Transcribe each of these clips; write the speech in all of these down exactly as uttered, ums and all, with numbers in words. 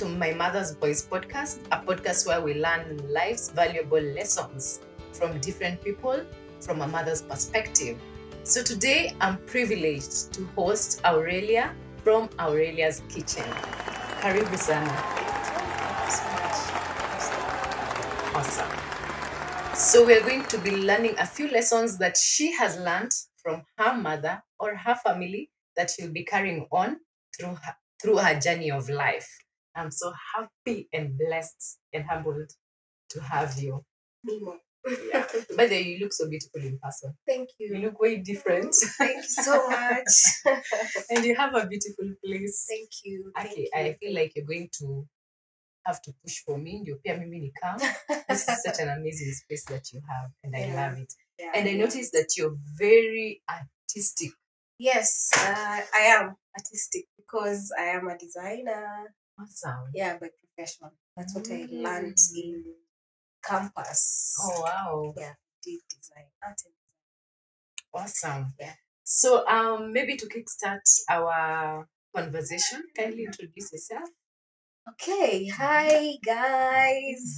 to My Mother's Voice podcast, a podcast where we learn life's valuable lessons from different people from a mother's perspective. So today I'm privileged to host Aurelia from Aurelia's Kitchen. Karibu sana. Awesome. So we're going to be learning a few lessons that she has learned from her mother or her family that she'll be carrying on through her, through her journey of life. I'm so happy and blessed and humbled to have you. Mimo. Yeah. By the way, you look so beautiful in person. Thank you. You look way different. Thank you so much. And you have a beautiful place. Thank you. Okay, Thank you. I feel like you're going to have to push for me. Ndio pia mimi ni come. This is such an amazing space that you have, and I Yeah. love it. Yeah, And I yeah. noticed that you're very artistic. Yes, uh, I am artistic because I am a designer. Awesome. Yeah, by profession. That's what I learned Mm. in campus. Oh wow. Yeah, did design art and Awesome. Yeah. So um maybe to kickstart our conversation, kindly introduce yourself. Okay, hi guys.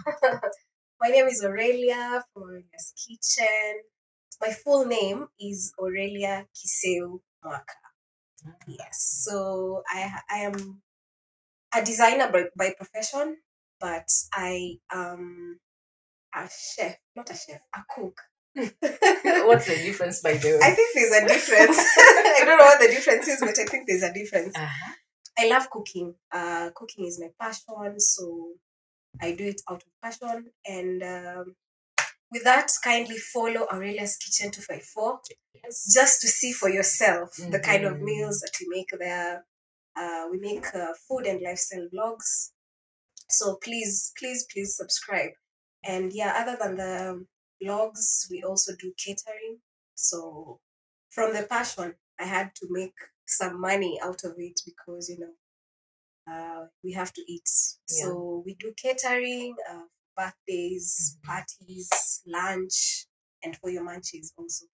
My name is Aurelia from Aurelia's Kitchen. My full name is Aurelia Kiseu Mwaka. Yes, so I I am a designer by, by profession, but I am a chef, not a chef, a cook. What's the difference, by the way? I think there's a difference. I don't know what the difference is, but I think there's a difference. Uh-huh. I love cooking. Uh, cooking is my passion, so I do it out of passion. And um, with that, kindly follow Aurelia's Kitchen two five four Yes. just to see for yourself the kind of Mhm. meals that we make there. Uh, we make uh, food and lifestyle vlogs. So please, please, please subscribe. And yeah, other than the vlogs, we also do catering. So from the passion, I had to make some money out of it because, you know, uh, we have to eat. Yeah. So we do catering, uh, birthdays, Mhm. parties, lunch, and for your munchies also.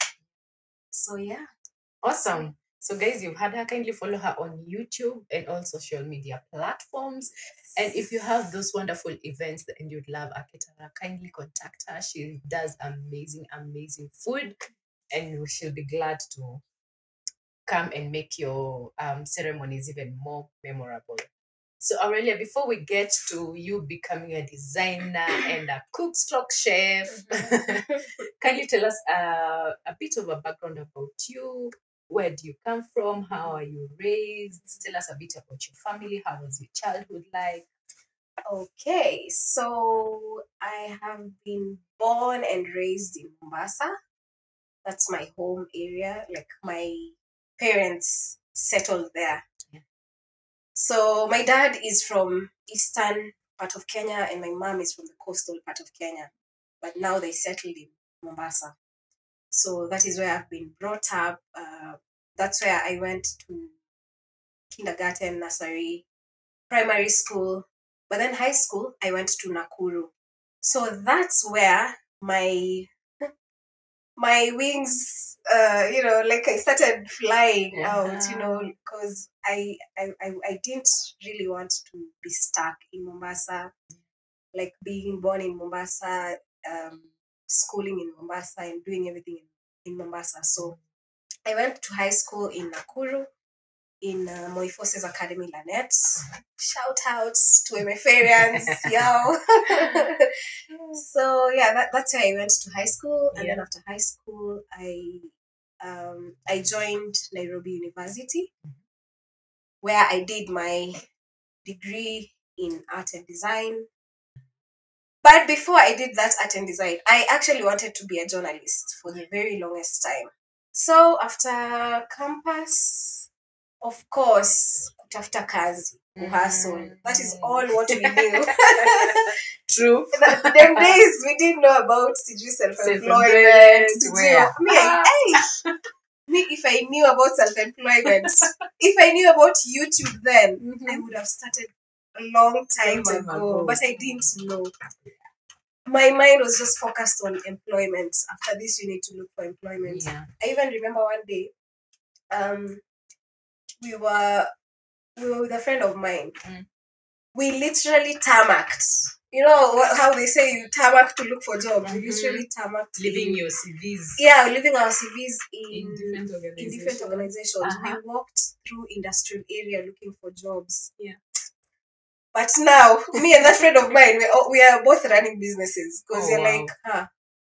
So yeah. Awesome. So guys, you've had her. Kindly follow her on YouTube and all social media platforms. And if you have those wonderful events that- and you'd love a caterer, kindly contact her. She does amazing, amazing food, and she'll be glad to come and make your um, ceremonies even more memorable. So Aurelia, before we get to you becoming a designer and a cook stroke chef, can you tell us uh, a bit of a background about you? Where do you come from? How are you raised? Tell us a bit about your family. How was your childhood like? Okay, so I have been born and raised in Mombasa. That's my home area. Like my parents settled there. Yeah. So my dad is from eastern part of Kenya and my mom is from the coastal part of Kenya. But now they settled in Mombasa. So that is where I've been brought up. Uh, that's where I went to kindergarten, nursery, primary school. But then high school, I went to Nakuru. So that's where my my wings, uh, you know, like I started flying out, you know, because I, I I I didn't really want to be stuck in Mombasa, like being born in Mombasa, um, schooling in Mombasa, and doing everything in, in Mombasa. So I went to high school in Nakuru, in uh, Moi Forces Academy, Lanet. Shout outs to MFarians, yo. So yeah, that, that's where I went to high school, and then Yeah. after high school, I um, I joined Nairobi University, where I did my degree in art and design. But before I did that art and design, I actually wanted to be a journalist for the very longest time. So after campus, of course, kutafuta kazi, uhustle. That is all what we knew. True. Th- Them days we didn't know about sijui self-employment. Self-employment, sijui- where? Me, I, hey, me, if I knew about self-employment, if I knew about YouTube then, I would have started a long time, Long time ago, ago. but I didn't know. My mind was just focused on employment. After this, you need to look for employment. Yeah. I even remember one day, um, we were we were with a friend of mine, Mm. we literally tarmacked. You know what, how they say you tarmac to look for jobs. We Mhm. literally tarmacked. Leaving in- your C Vs yeah, leaving our C Vs in, in different in organizations. different organizations. Uh-huh. We walked through industrial area looking for jobs. Yeah. But now, me and that friend of mine, we all, we are both running businesses because Oh, you're wow. like, huh,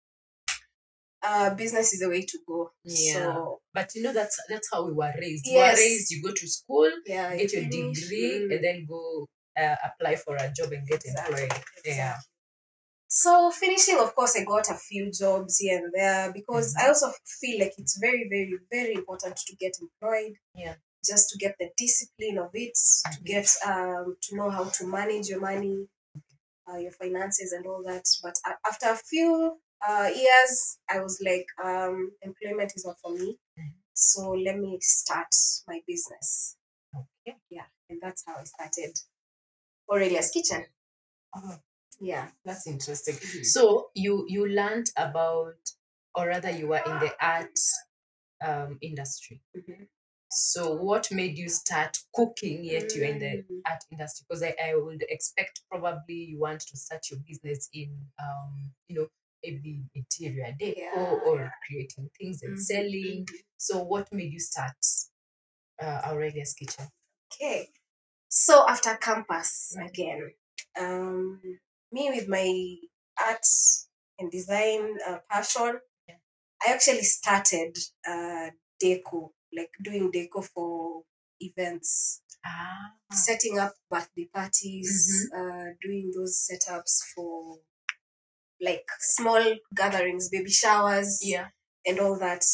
uh, business is the way to go. Yeah. So But you know, that's that's how we were raised. We were Yes. raised, you go to school, yeah, get you your finish, degree, mm, and then go uh, apply for a job and get Exactly, employed. Yeah. exactly. So finishing, of course, I got a few jobs here and there because I Mhm. also feel like it's very, very, very important to get employed. Yeah. Just to get the discipline of it, to Mhm. get um, to know how to manage your money, uh, your finances, and all that. But a- after a few uh, years, I was like, um, employment is not for me. Mhm. So let me start my business. Okay. Yeah, and that's how I started Aurelia's Kitchen. Oh, Yeah. that's interesting. Mhm. So you you learned about, or rather, you were in the art um, industry. Mhm. So what made you start cooking yet you're in the Mm. art industry? Because I, I would expect probably you want to start your business in um, you know, maybe interior decor Yeah, or yeah. creating things and Mhm, selling. mhm. So what made you start uh, Aurelia's Kitchen? Okay. So after campus Mhm. again, um, me with my arts and design uh, passion, Yeah. I actually started uh, deco, like doing deco for events, Ah. setting up birthday parties, uh, doing those setups for like small gatherings, baby showers, Yeah. and all that.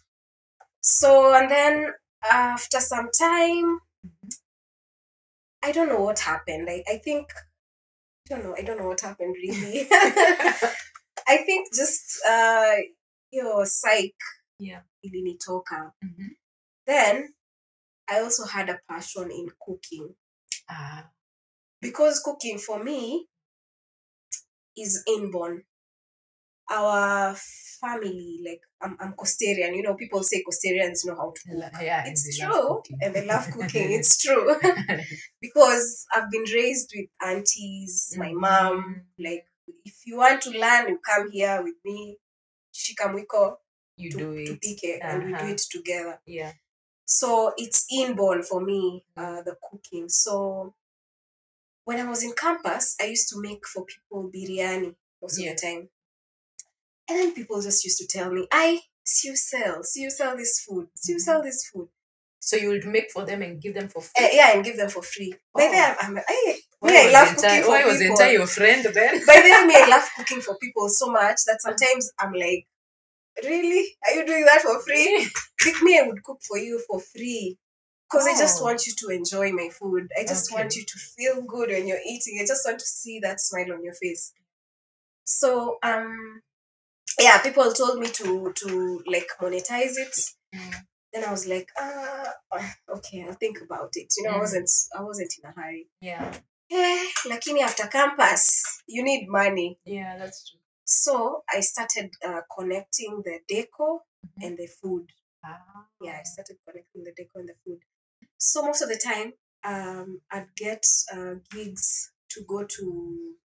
So, and then after some time, Mhm. I don't know what happened. I, I think, I don't know, I don't know what happened really. I think just, uh, your psych Yeah. ilinitoka. Mhm. Then I also had a passion in cooking Ah. because cooking for me is inborn. Our family, like I'm, I'm Costarian. You know, people say Costarians know how to cook. Yeah, and It's they love true, cooking. and they love cooking. It's true because I've been raised with aunties, my mom. Mhm. Like, if you want to learn, you come here with me, Shikamwiko, You to, do to it. pick it, and we do Uh-huh. it together. Yeah. So it's inborn for me, uh, the cooking. So when I was in campus, I used to make for people biryani most Yeah. of the time. And then people just used to tell me, I see you sell, see you sell this food, see you Mhm. sell this food. So you would make for them and give them for free? Uh, yeah, and give them for free. By Oh. then, I'm, I, Why me, I love wasn't cooking I, for why people. wasn't I your friend then? By then, me, I love cooking for people so much that sometimes I'm like, really? Are you doing that for free? Pick me, I would cook for you for free. Because I just Oh. want you to enjoy my food. I just want Okay. you to feel good when you're eating. I just want to see that smile on your face. So, um, yeah, people told me to to like monetize it. Mm. Then I was like, ah, okay, I'll think about it. You know, I Mm. wasn't I wasn't in a hurry. Yeah. Eh, lakini after campus, you need money. Yeah, that's true. So I started uh, connecting the deco Mhm. and the food. Ah. Yeah, I started connecting the deco and the food. So most of the time, um, I'd get uh, gigs to go to.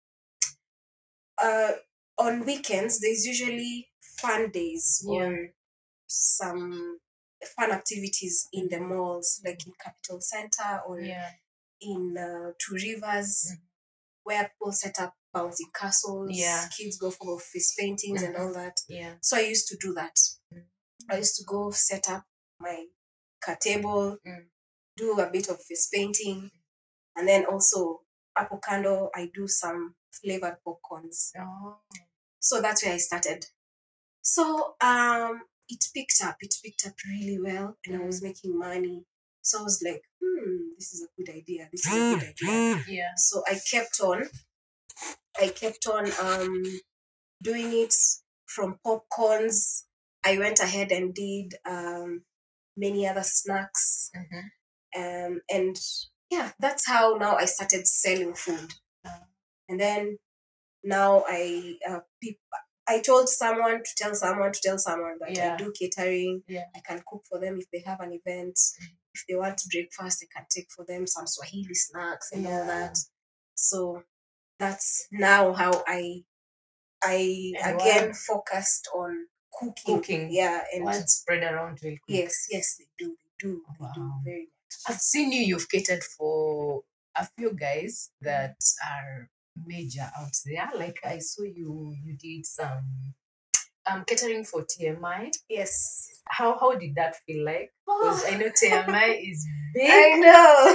Uh, on weekends, there's usually fun days Yeah. or some fun activities in the Mhm. malls, like in Capital Center or Yeah. in uh, Two Rivers, Mhm. where people set up bouncing castles, Yeah. kids go for face paintings and all that. Yeah. So I used to do that. Mm. I used to go set up my cat table, Mm. do a bit of face painting, and then also hapo kando I do some flavored popcorns. Oh. So that's where I started. So um, it picked up. It picked up really well, and I was making money. So I was like, hmm, this is a good idea. This is a good idea. Yeah. So I kept on. I kept on um, doing it from popcorns. I went ahead and did um, many other snacks. Mhm. Um, and yeah, that's how now I started selling food. Ah. And then now I uh, peop- I told someone to tell someone to tell someone that Yeah. I do catering. Yeah. I can cook for them if they have an event. If they want breakfast, I can take for them some Swahili snacks and all Yeah. that. So that's now how I I And again word focused on cooking. cooking. Yeah, and Words spread around real quick. yes, yes, they do, they do, they do Wow. very much. I've seen you, you've catered for a few guys that are major out there. Like I saw you you did some um catering for T M I. Yes. How how did that feel like? Because I know T M I is I big. know.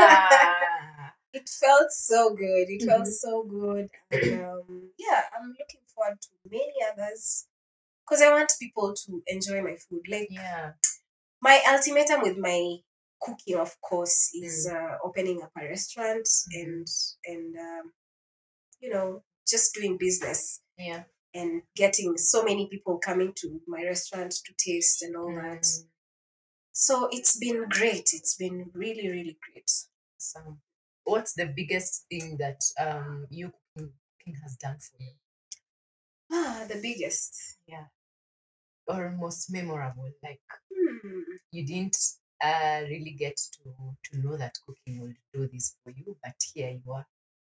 Ah. It felt so good. It felt Mhm. so good. And um, yeah, I'm looking forward to many others because I want people to enjoy my food. Like, Yeah. my ultimatum with my cooking, of course, is uh, opening up a restaurant Mhm. and, and um, you know, just doing business Yeah. and getting so many people coming to my restaurant to taste and all that. Mm. So it's been great. It's been really, really great. So what's the biggest thing that um you cooking cooking has done for you? Ah, the biggest. Yeah. Or most memorable? Like Hmm. you didn't uh, really get to to know that cooking will do this for you, but here you are.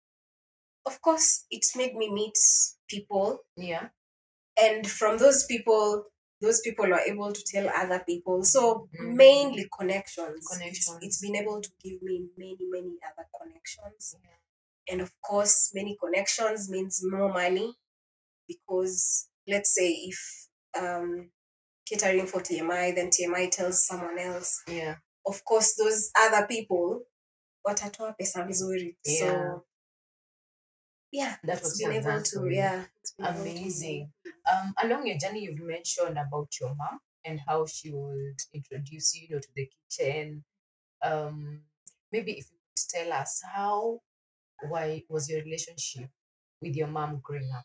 Of course, it's made me meet people, Yeah. and from those people, those people are able to tell other people. So Mm. mainly connections. It's, Connections. it's been able to give me many, many other connections. Yeah. And of course, many connections means more money because let's say if um, catering for T M I, then T M I tells someone else. Yeah. Of course, those other people watatoa pesa mzuri. Yeah. So yeah, That it's was been just able done to, for you. yeah, it's been able to- Amazing. Um, along your journey, you've mentioned about your mom and how she would introduce you, you know, to the kitchen. Um, maybe if you could tell us how, why was your relationship with your mom growing up?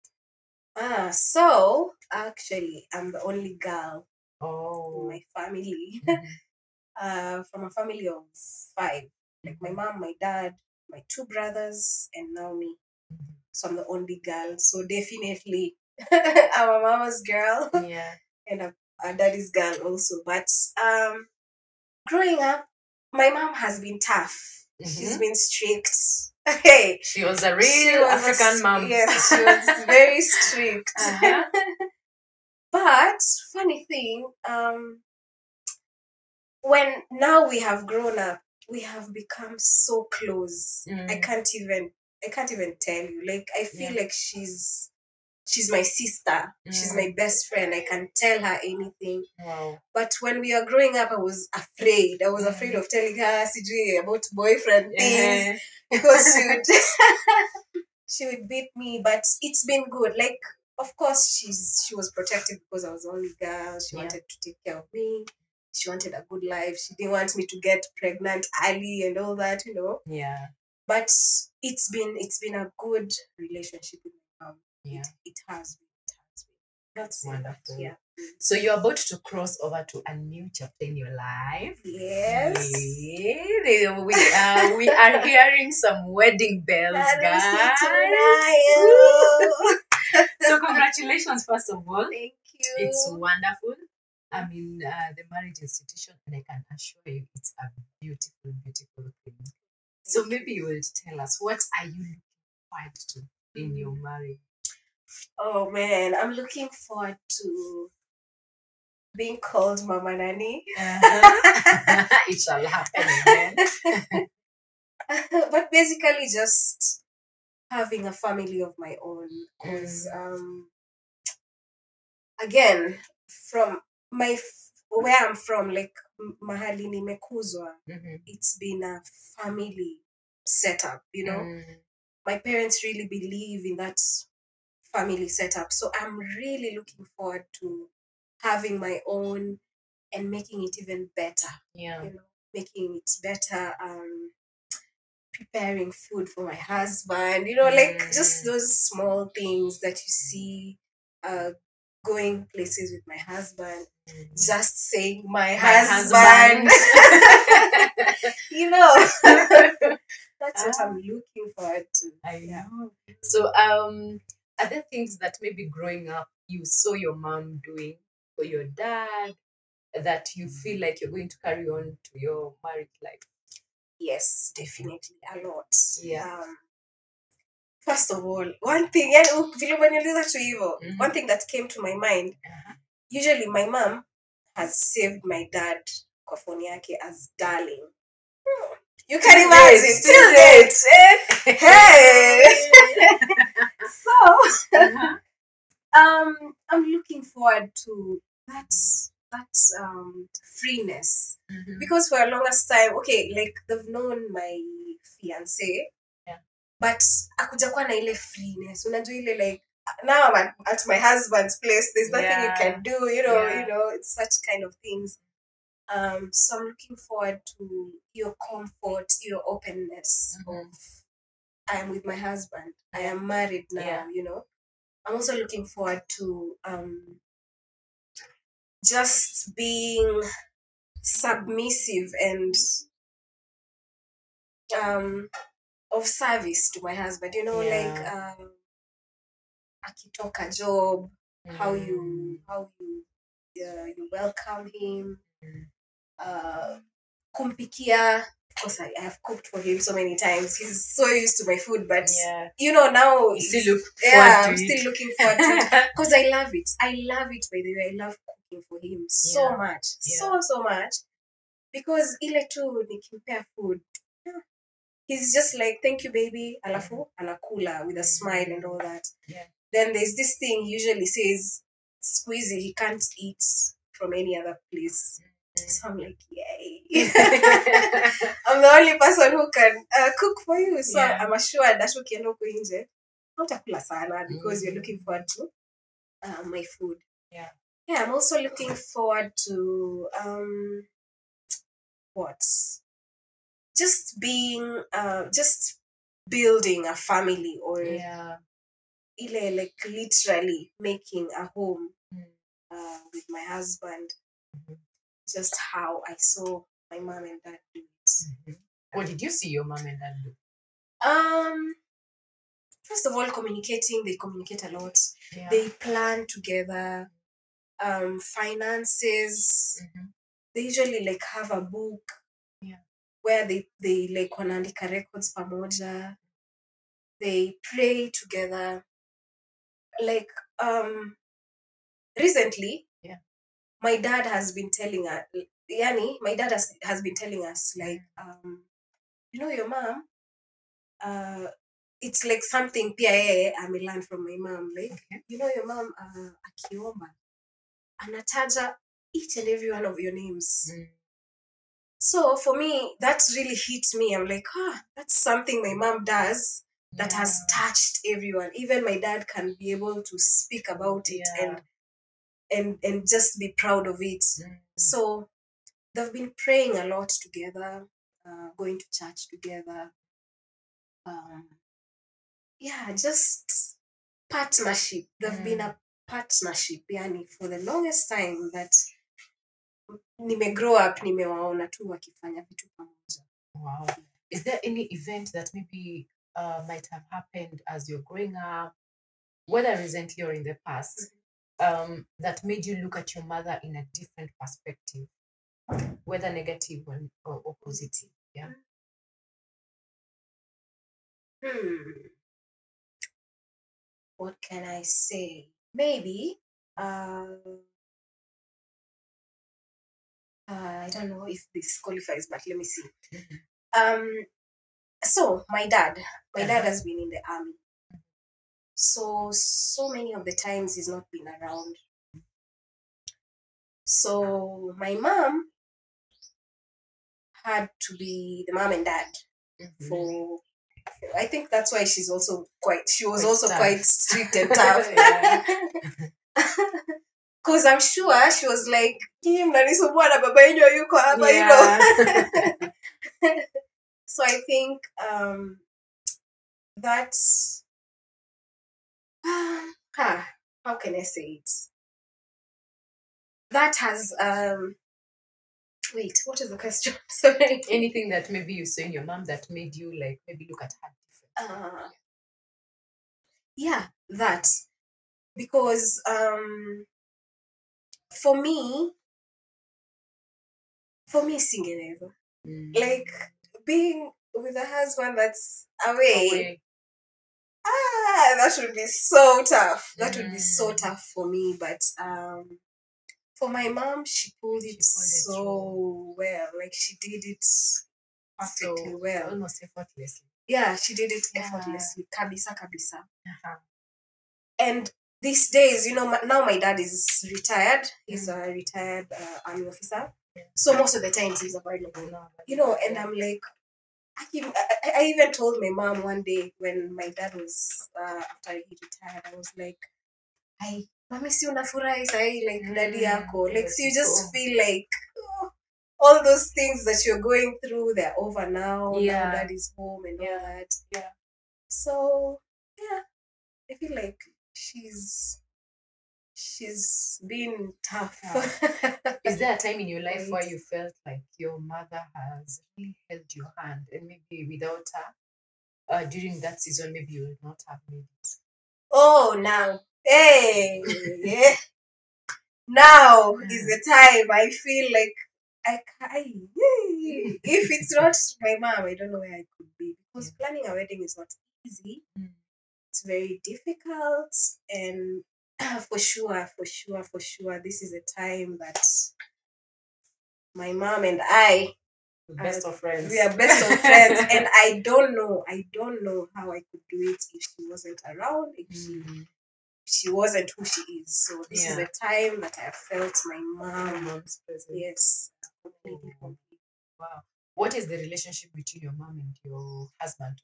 Ah, so actually, I'm the only girl in Oh. my family. Mhm. uh, from a family of five, like my mom, my dad, my two brothers, and now me. Mhm. So I'm the only girl. So definitely, I'm a mama's girl Yeah. and a, a daddy's girl also. But um, growing up, my mom has been tough. She's Mhm. been strict. Hey, She was a she real was a African st- mom. Yes, she was very strict. Uh-huh. But funny thing, um, when now we have grown up, we have become so close. I Mm. can't even I can't even tell you. Like I feel Yeah. like she's she's my sister. She's my Mm. best friend. I can tell her anything. Wow. But when we were growing up, I was afraid. I was afraid Mm. of telling her Sijui about boyfriend things Uh-huh. because she would she would beat me. But it's been good. Like of course she's she was protective because I was the only girl. She Yeah. wanted to take care of me. She wanted a good life. She didn't want me to get pregnant early and all that, you know. Yeah. But it's been it's been a good relationship with my mom. Yeah. It, it has been. It has been. That's Say that, wonderful. Yeah. So you're about to cross over to a new chapter in your life. Yes. Yeah, we are we are hearing some wedding bells, Harusi guys. tunayo. So congratulations, first of all. Thank you. It's wonderful. I'm in uh, the marriage institution, and I can assure you, it's a beautiful, beautiful thing. So maybe you will tell us, what are you looking forward to in your marriage? Oh man, I'm looking forward to being called Mama Nani. Uh-huh. It shall happen again. But basically just having a family of my own. Because Mm. um again, from my f- where I'm from, like m- mahali nimekuzwa, Mhm. it's been a family setup, you know. Mm. My parents really believe in that family setup. So I'm really looking forward to having my own and making it even better. Yeah. You know, making it better, um, preparing food for my husband, you know, like just Mm. those small things that you see, uh, going places with my husband, Mm. just saying my, My husband, husband. you know, that's what Ah. I'm looking forward to. I Yeah. know. So, um, are there things that maybe growing up you saw your mom doing or your dad that you feel like you're going to carry on to your married life? Yes, definitely a lot. Yeah. Um, first of all, one thing, yani u- vile umeniuliza tu hivyo, Mhm. one thing that came to my mind, Uh-huh. usually my mom has saved my dad kwa phone yake as darling. Hmm. You can Till imagine, date, till till date. eh? Hey! So, Uh-huh. um, I'm looking forward to that, that um, freeness. Mhm. Because for a longest time, okay, like they've known my fiance, Yeah. but akuja kuwa na ile freeness. Unajua ile like now I'm at, at my husband's place. There's nothing you Yeah. can do. You know, Yeah. you know, it's such kind of things. Um, so I'm looking forward to your comfort, your openness Mhm. of I am with my husband. I Yeah. am married now. Yeah. You know, I'm also looking forward to um just being submissive and um of service to my husband, you know, Yeah. like um akitoka job, how Mm. you how you uh, you welcome him, Mm. uh kumpikia. Of course, I, I have cooked for him so many times. He's so used to my food, but Yeah. you know now You still it's- look yeah, forward to I'm it. still looking forward to it because I love it. I love it. By the way, I love cooking for him so Yeah. much, Yeah. so so much, because ile tu nikimpea food, he's just like, thank you baby, alafu anakula with a smile and all that. Yeah. Then there's this thing he usually says, squeezy, he can't eat from any other place. So I'm like, yay. I'm the only person who can uh, cook for you. So Yeah. I'm assured that ukienda huko nje hautakula sana because you're Mhm. looking forward to uh, my food. Yeah. Yeah, I'm also looking forward to um what? Just being uh just building a family, or Yeah. ile like literally making a home Mm. uh, with my husband. Mhm. Just how I saw my mom and dad do it. Mhm. What did you see your mom and dad do? Um, first of all, communicating. They communicate a lot. Yeah. They plan together. Um, finances. Mhm. They usually like have a book. Yeah. Where they they like wanaandika records pamoja. They pray together. Like um, recently, Yeah. my dad has been telling us. Yani, my dad has, has been telling us like um, you know, your mom. Uh, it's like something pia yeye amelearn from my mom, like Okay. you know, your mom uh, akiomba anataja each and every one of your names. Mm. So for me that really hit me. I'm like, ah, that's something my mom does that has Yeah. touched everyone. Even my dad can be able to speak about it Yeah. and and and just be proud of it. Mm. So they've been praying a lot together, uh, going to church together. Um, yeah, just partnership. They've been a partnership, yani, for the longest time that nime grow up, nimewaona tu wakifanya vitu pamoja. Wow. Is there any event that maybe uh, might have happened as you're growing up, whether recently or in the past, um, that made you look at your mother in a different perspective, whether negative or, or, or positive? Yeah. Hmm. What can I say? Maybe. Uh, uh, I don't know if this qualifies, but let me see. Um. So my dad, my dad Uh-huh. has been in the army. So so many of the times he's not been around. So my mom had to be the mom and dad Mhm. for. I think that's why she's also quite. She was Quite also tough. quite strict and tough. Yeah. Because I'm sure she was like, "Hii mnanisumbua na baba yenu yuko hapa," you know. Yeah. So I think um, that's ah, how can I say it? That has um, wait, what is the question? Sorry. Anything that maybe you saw in your mom that made you like maybe look at her different. Uh, yeah, that, because um, for me, for me, singeneza. Mm. Like being with a husband that's away, Away. ah, that would be so tough. That would be so Mm. tough for me. But um, for my mom, she pulled She it pulled it so through. well. Like she did it perfectly So well. almost effortlessly. Yeah, she did it Yeah. effortlessly. Kabisa, kabisa. Uh-huh. And these days, you know, my, now my dad is retired. He's Mm. a retired uh, army officer. Yeah. So most of the times he's available. No, but You know, and yeah. I'm like, I, even, I, I even told my mom one day when my dad was, uh, after he retired, I was like, I, mami si unafurahi sahi, like Mm, daddy yako. Like, yes, so you it's just home. feel like, oh, all those things that you're going through, they're over now. Now Yeah. dad is home and all Yeah. that. Yeah. So, yeah, I feel like she's she's been tough. Is there a time in your life where Right. you felt like your mother has really held your hand, and maybe without her, uh, during that season, maybe you would not have made it? Oh, now, hey, yeah. Now is the time I feel like I can. If it's not my mom, I don't know where I could be, because Yeah. planning a wedding is not easy. Mm. It's very difficult, and for sure, for sure, for sure, this is a time that my mom and I, Best of friends. we are best of friends, and I don't know, I don't know how I could do it if she wasn't around, if she Mm. she wasn't who she is. So this is Yeah. a time that I have felt my Your mom. mom's presence. Yes, completely, Oh. completely. Wow. What is the relationship between your mom and your husband?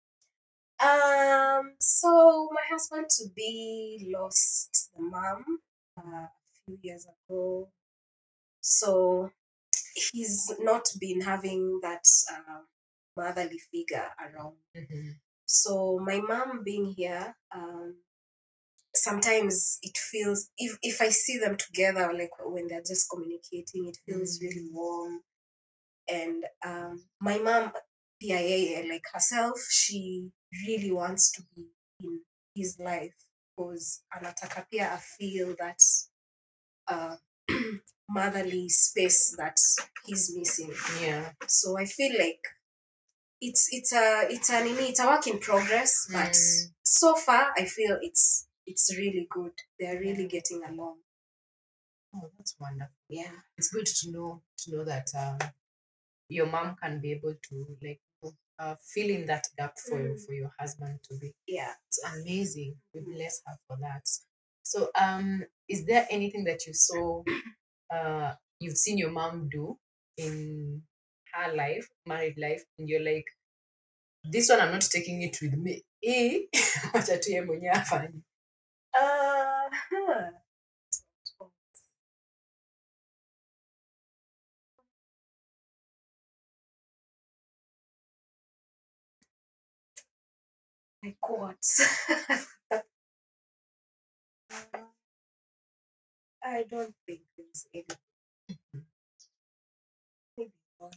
Um, so my husband to be lost the mom uh, a few years ago. So he's not been having that uh, motherly figure around. Mm-hmm. So my mom being here, um, sometimes it feels, if if I see them together, like when they're just communicating, it feels really warm. And um, my mom, P I A, like herself, she really wants to be in his life, because anataka pia feel that uh, motherly space that he's missing. Yeah. So I feel like it's it's a it's an it's a work in progress, but Mm. so far I feel it's it's really good. They're really Yeah. getting along. Oh, that's wonderful. Yeah. It's good to know to know that um, your mom can be able to like uh, fill in that gap for Mm. for your husband to be. Yeah. It's amazing. We bless her for that. So, um, is there anything that you saw, uh, you've seen your mom do in her life, married life, and you're like, this one I'm not taking it with me. Eh? Wacha tu yeye mwenyewe afanye. Uh, huh. Like what? I don't think there's any. Maybe not.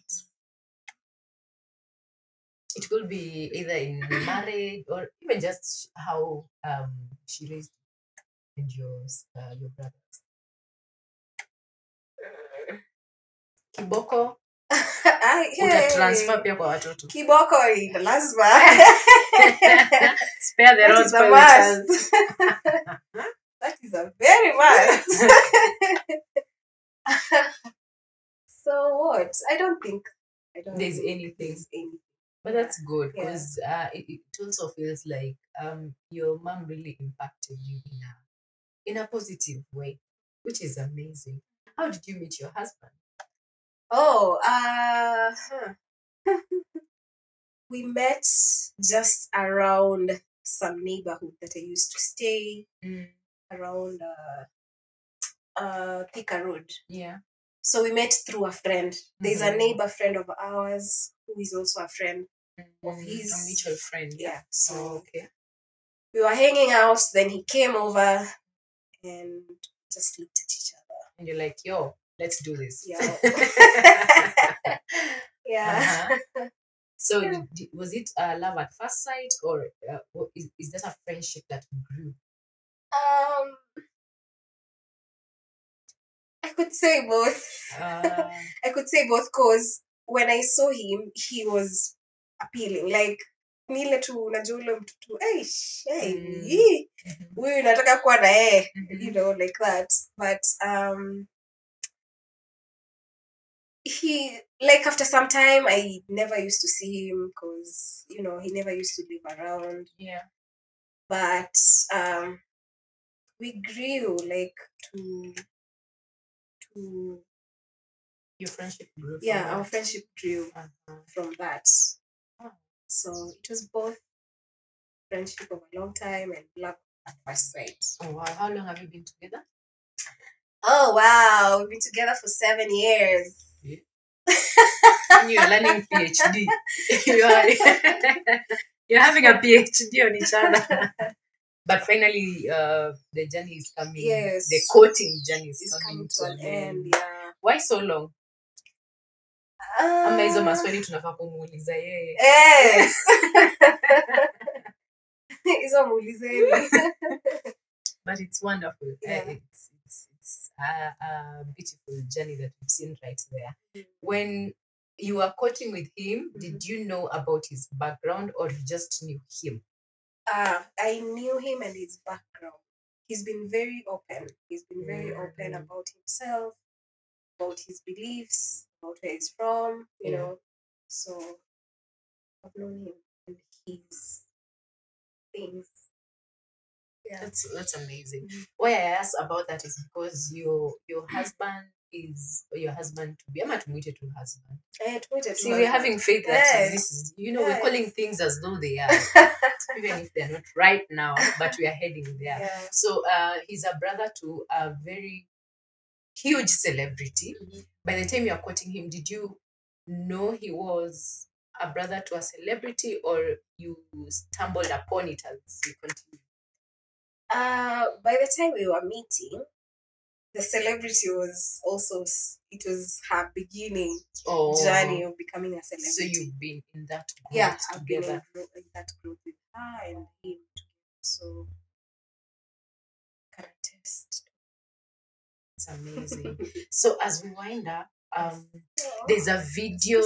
It could be either in marriage or even just how um she raised you and yours, uh, your brothers. Kiboko I, utatransfer hey. pia kwa watoto. Kiboko ni lazima. Spare the That rod, is a spoil the child. must. That is a very must. So what? I don't think I don't There's think anything. there's anything. But that's good Yeah. because uh, it, it also feels like um your mom really impacted you in a in a positive way, which is amazing. How did you meet your husband? Oh, uh, huh. We met just around some neighborhood that I used to stay Mm. around uh, uh, Thika Road. Yeah. So we met through a friend. There's a Mhm. neighbor friend of ours who is also a friend of Mm, his. a mutual friend. Yeah. Yeah. So Oh, okay. we were hanging out. Then he came over and just looked at each other. And you're like, yo, let's do this. Yeah. Yeah. Uh-huh. So Yeah. did- did- was it uh, love at first sight, or uh, or is, is that a friendship that grew? Um, I could say both. Uh, I could say both because when I saw him, he was appealing. Like nile tu unajua ule mtu tu hey, hey, Mm. yee, Mhm. huyu nataka kuwa na yeye, Mhm. you know, like that. But um he, like, after some time I never used to see him because, you know, he never used to live around. Yeah. But um we grew, like, to to Your friendship grew from yeah, our that. friendship grew Uh-huh. from that. Oh. So it was both friendship of a long time and love at first sight. Oh wow, how long have you been together? Oh wow, we've been together for seven years. And you're learning PhD. you are you're having a PhD on each other. But finally, uh, the journey is coming. Yes. The courting journey is It's coming, coming to an end, yeah. Why so long? Uh, Ama hizo maswali tunafaa kumuuliza yeye. Eh. Hizo muulizeni. But it's wonderful. Yeah. Uh, it's it's, it's a, a beautiful journey that we've seen right there. Mm-hmm. When you were courting with him, mm-hmm. did you know about his background or you just knew him? Uh, I knew him and his background. He's been very open. He's been very Mm-hmm. open about himself, about his beliefs, about where he's from, you Yeah. know. So I've known him and his things. Yeah. That's that's amazing. Mm-hmm. Why I asked about that is because your your husband is your husband to be. I'm not committed to husband. Yeah, to See, we're having faith that yes. this is, you know, yes. we're calling things as though they are, even if they're not right now, but we are heading there. Yeah. So uh, he's a brother to a very huge celebrity. Mm-hmm. By the time you are quoting him, did you know he was a brother to a celebrity, or you stumbled upon it as you continue? Uh, by the time we were meeting, the celebrity was also, it was her beginning oh. journey of becoming a celebrity. So you've been in that group yeah, together. I've been in, group, in that group with her and him together. So, can attest. It's amazing. So as we wind up, um, oh, there's a video.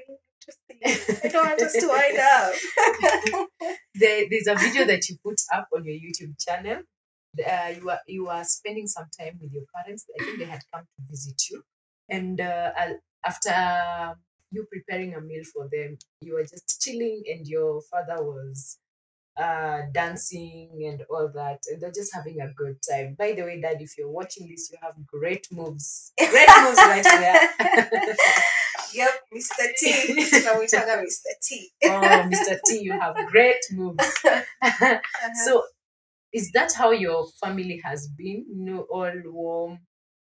I don't want us to wind up. there, there's a video that you put up on your YouTube channel. Uh, you are you are spending some time with your parents. I think they had come to visit you, and uh, after you preparing a meal for them, you were just chilling, and your father was uh, dancing and all that, and they're just having a good time. By the way, Dad, if you're watching this, you have great moves, great moves right there. Yep, Mister T. So we talk about Mister T. Oh, Mister T, you have great moves. uh-huh. So. Is that how your family has been? You know, all warm?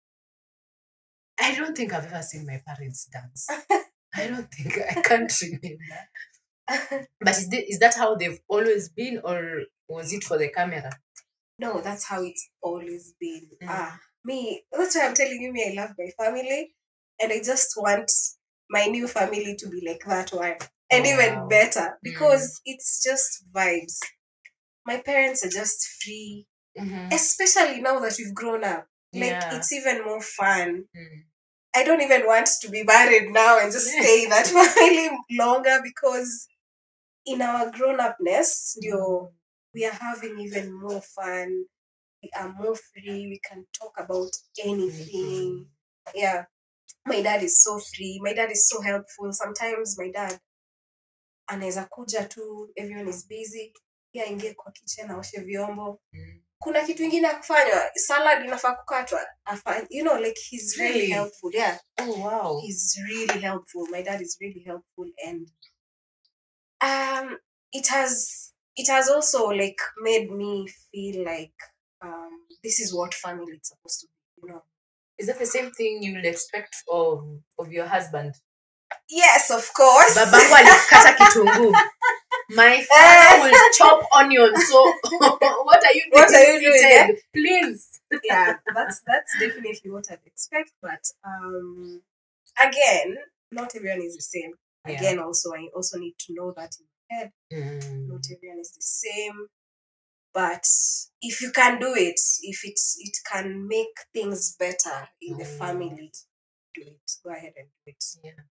I don't think I've ever seen my parents dance. I don't think, I can't remember. But is, that, is that how they've always been, or was it for the camera? No, that's how it's always been. Mm. Ah, me, that's why I'm telling you, me, I love my family. And I just want my new family to be like that one. And wow. even better. Because mm. it's just vibes. My parents are just free, mm-hmm. especially now that we've grown up. Like, yeah. it's even more fun. Mm. I don't even want to be married now and just stay in that family longer, because in our grown-upness, you know, we are having even more fun. We are more free. We can talk about anything. Mm-hmm. Yeah. My dad is so free. My dad is so helpful. Sometimes my dad, anaweza kuja tu, everyone is busy. Yeah, ingie kwa kitchen aoshe vyombo. Mm. Kuna kitu ingine ya kufanywa, salad inafaa kukatwa, afanye, you know, like he's really, really helpful. Yeah. Oh wow. He's really helpful. My dad is really helpful, and um it has it has also like made me feel like um this is what family is supposed to be, you know. Is that the same thing you'll expect of of your husband? Yes, of course. Babangu alikata kitunguu. My father will chop onions. So what are you doing? What are you doing? Yeah? Please. Yeah, that's that's definitely what I'd expect. But um, again, not everyone is the same. Yeah. Again, also I also need to know that in my head. Mm. Not everyone is the same. But if you can do it, if it's it can make things better in mm. the family, do it. Go ahead and do it. Yeah. Yeah.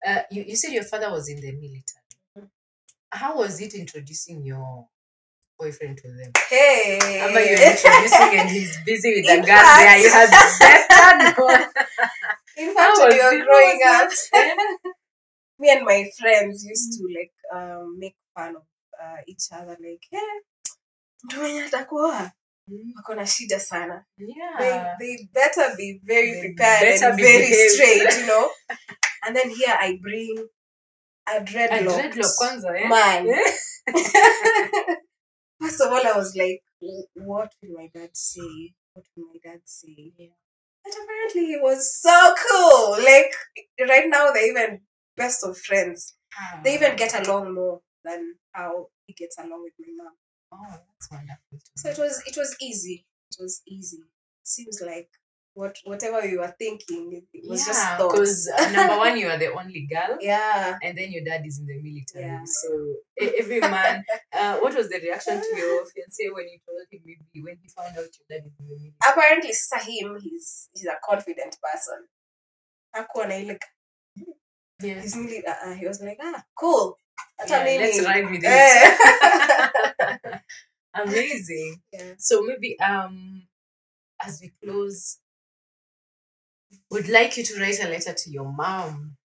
Uh, you, you said your father was in the military. Mhm. How was it introducing your boyfriend to them? Hey. Ama you're introducing and he's busy with the In gun there. You had better know. In How fact, when was we were it? How growing was up, that? me and my friends used to like um, make fun of uh, each other, like, yeah, mtu mwenye atakuoa Mm, wako na shida sana. They, yeah. they better be very They prepared better and be very behaved. straight, you know. And then here I bring a A dreadlock. dreadlock kwanza, eh? Man. Eh? First of all, I was like, "W- what will my dad say? What will my dad say? Yeah. But apparently he was so cool. Like right now they're even best of friends. They even get along more than how he gets along with my mom. Oh, that's wonderful. to So hear. it was it was easy. It was easy. Seems like what whatever you were thinking, it, it was just Yeah, thoughts. because uh, number one, you are the only girl, Yeah. and then your dad is in the military. Yeah. So e- every man, uh, what was the reaction to your fiance when you told him maybe when he found out your dad is in the military? Apparently, sasa him, he's he's a confident person. Hakuwa na ile Yeah. he's really, uh, uh, he was like, ah, cool. Hata Yeah, mimi. let's ride with Eh. it. Amazing. Yeah. So maybe um, as we close, would like you to write a letter to your mom.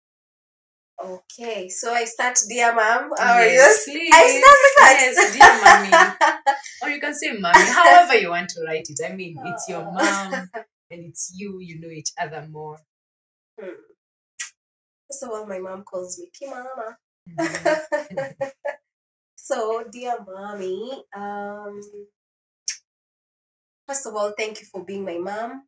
Okay, so I start, dear mom. Or Yes, just, please. I start with that. Yes, dear mommy. Or you can say mommy, however you want to write it. I mean, it's your mom and it's you, you know each other more. Hmm. First of all, my mom calls me Kimama. Mhm. So, dear mommy, um, first of all, thank you for being my mom.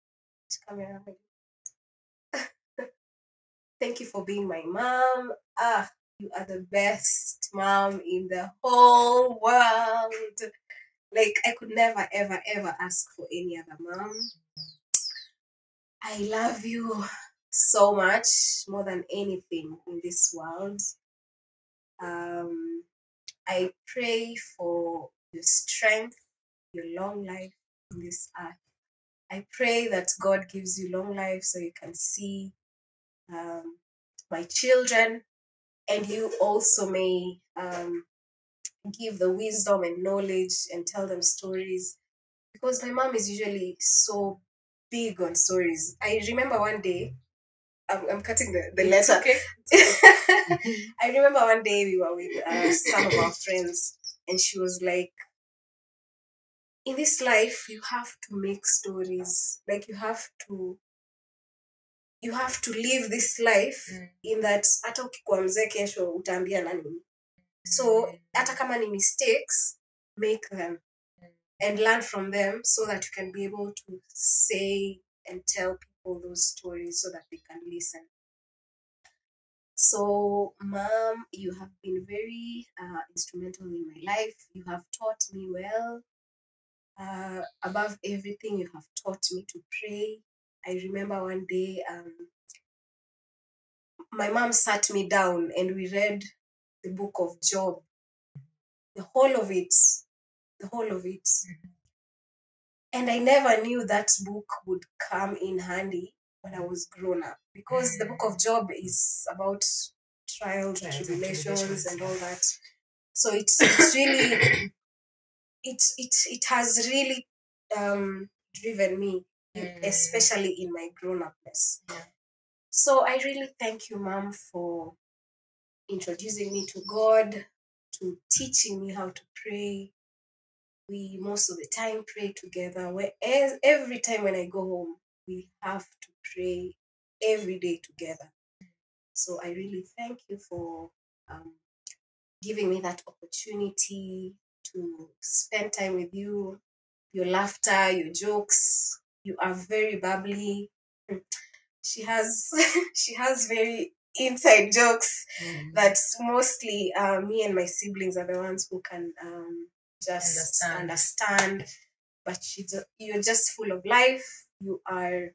Thank you for being my mom. Ah, you are the best mom in the whole world. Like, I could never, ever, ever ask for any other mom. I love you so much, more than anything in this world. Um, I pray for your strength, your long life in this earth. I pray that God gives you long life so you can see um, my children, and you also may um, give the wisdom and knowledge and tell them stories, because my mom is usually so big on stories. I remember one day, I'm, I'm cutting the, the It's letter. okay. It's okay. I remember one day we were with uh, some of our friends, and she was like, in this life, you have to make stories. Like you have to, you have to live this life Mm. in that hata ukikuwa mzee kesho utaambia nani. So hata kama ni mistakes, make them and learn from them so that you can be able to say and tell people those stories so that they can listen. So, mom, you have been very uh, instrumental in my life. You have taught me well. Uh, above everything, you have taught me to pray. I remember one day, um, my mom sat me down and we read the book of Job, the whole of it, the whole of it. And I never knew that book would come in handy when I was grown up, because the book of Job is about trials, Trials and tribulations, tribulations, and yeah. all that. So it's it's really it it it has really um driven me, Mm. especially in my grown upness. Yeah. So I really thank you, mom, for introducing me to God, to teaching me how to pray. We most of the time pray together. Where ev- every time when I go home, we have to pray every day together. So I really thank you for um, giving me that opportunity to spend time with you. Your laughter, your jokes. You are very bubbly. She has she has very inside jokes Mm. that mostly uh, me and my siblings are the ones who can um, just Understand. understand. But she ju- you're just full of life. You are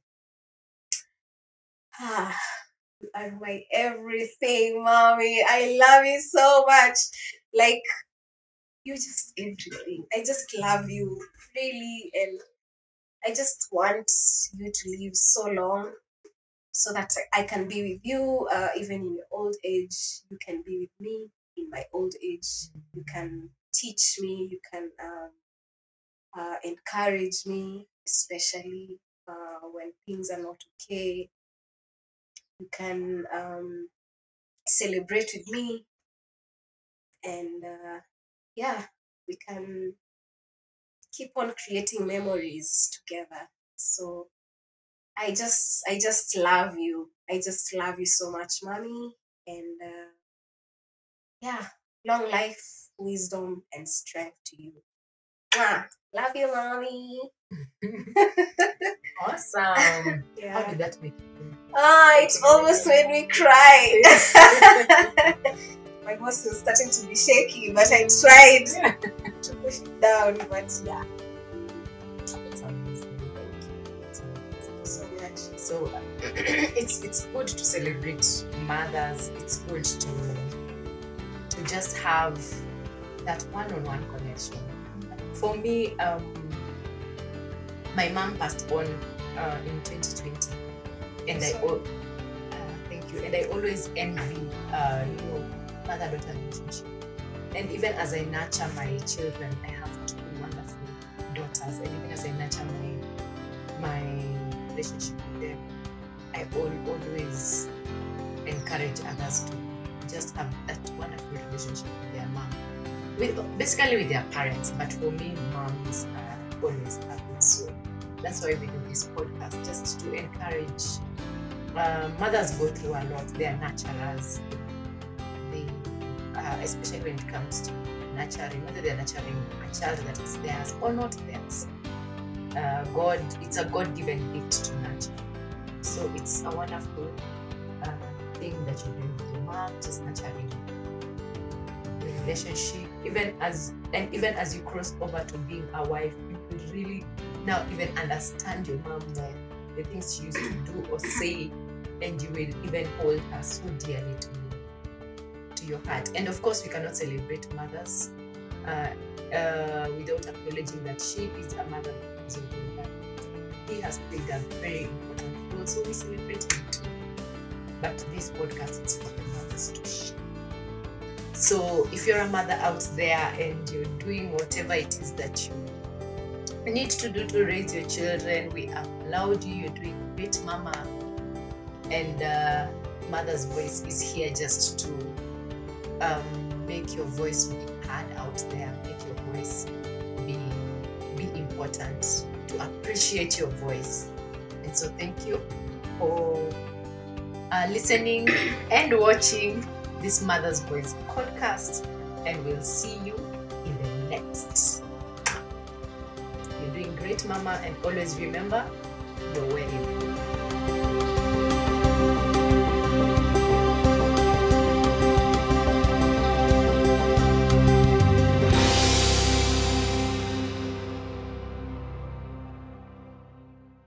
ah, you are my everything, mommy. I love you so much. Like you're just everything. I just love you really, and I just want you to live so long so that I can be with you uh, even in your old age. You can be with me in my old age. You can teach me. You can um, uh, encourage me, especially uh, when things are not okay. You can um, celebrate with me, and uh, yeah, we can keep on creating memories together. So I just, I just love you. I just love you so much, mommy, and uh, yeah, long life, wisdom, and strength to you. Mwah. Love you, mommy. Awesome. Yeah. How did that make you feel? Ah, it almost made me cry. My voice was starting to be shaky, but I tried to push it down. But yeah, That's amazing. That's amazing. so much. So uh, it's it's good to celebrate mothers. It's good to to just have that one-on-one connection. For me, um, my mom passed on uh, in twenty twenty, and I al- uh, thank you. And I always envy uh, you know mother-daughter relationship. And even as I nurture my children, I have two wonderful daughters. And even as I nurture my my relationship with them, I al- always encourage others to just have that wonderful relationship with their mom, with basically with their parents. But for me, moms are always happy. So that's why we do this podcast, just to encourage. Uh, mothers go through a lot. They are nurturers. They, uh, especially when it comes to nurturing, whether they're nurturing a child that is theirs or not theirs. Uh, God, it's a God-given gift to nurture. So it's a wonderful uh, thing that you're doing with your mom, just nurturing the relationship. Even as and even as you cross over to being a wife, you will really now even understand your mom more, the things she used to do or say, and you will even hold her so dearly to you, to your heart. And of course, we cannot celebrate mothers uh, uh, without acknowledging that she is a mother because of her dad. He has played a very important role, so we celebrate him too. But this podcast is for the mothers to share. So if you're a mother out there and you're doing whatever it is that you need to do to raise your children, we applaud you. You're doing great, mama. And uh, mother's voice is here just to um, make your voice be heard out there, make your voice be be important, to appreciate your voice. And so thank you for uh, listening and watching this Mother's Voice podcast, and we'll see you in the next. You're doing great, mama, and always remember, you're wedding.